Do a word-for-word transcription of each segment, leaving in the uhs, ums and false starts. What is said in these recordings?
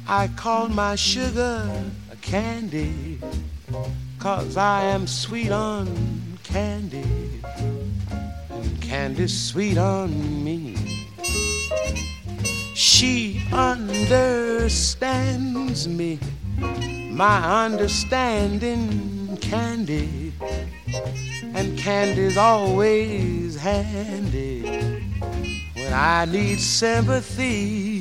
I call my sugar a candy, 'cause I am sweet on candy, and candy's sweet on me. She understands me, my understanding candy, and candy's always handy when I need sympathy.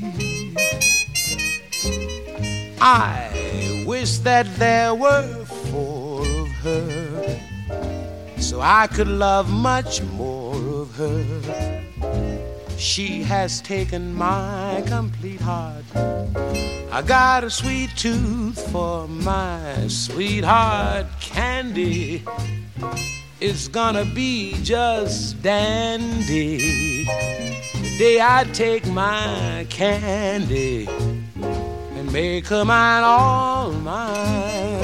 I wish that there were four of her, so I could love much more of her. She has taken my complete heart. I got a sweet tooth for my sweetheart. Candy is gonna be just dandy the day I take my candy and make her mine, all mine.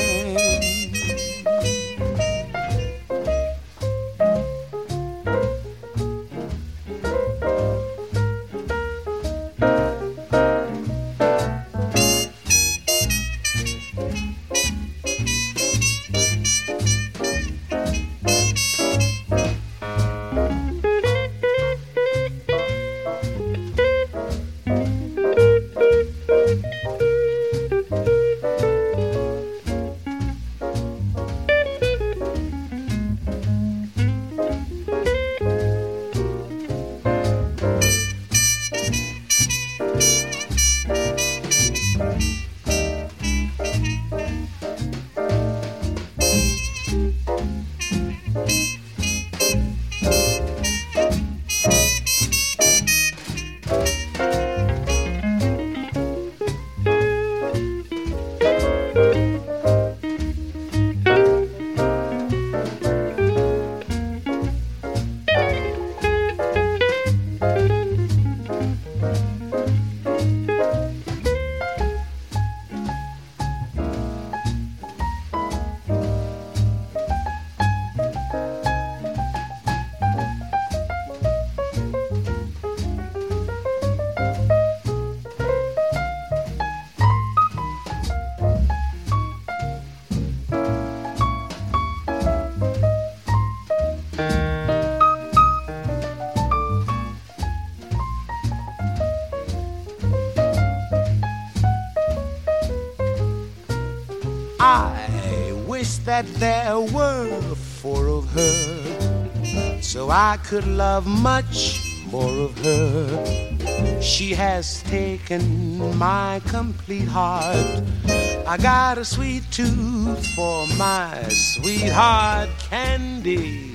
I wish that there were four of her, so I could love much more of her. She has taken my complete heart. I got a sweet tooth for my sweetheart. Candy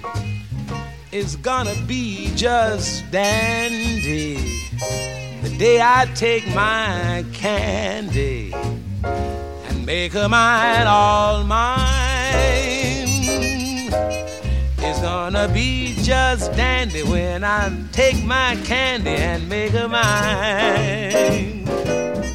is gonna be just dandy the day I take my candy and make her mine, all mine. It's gonna be just dandy when I take my candy and make her mine.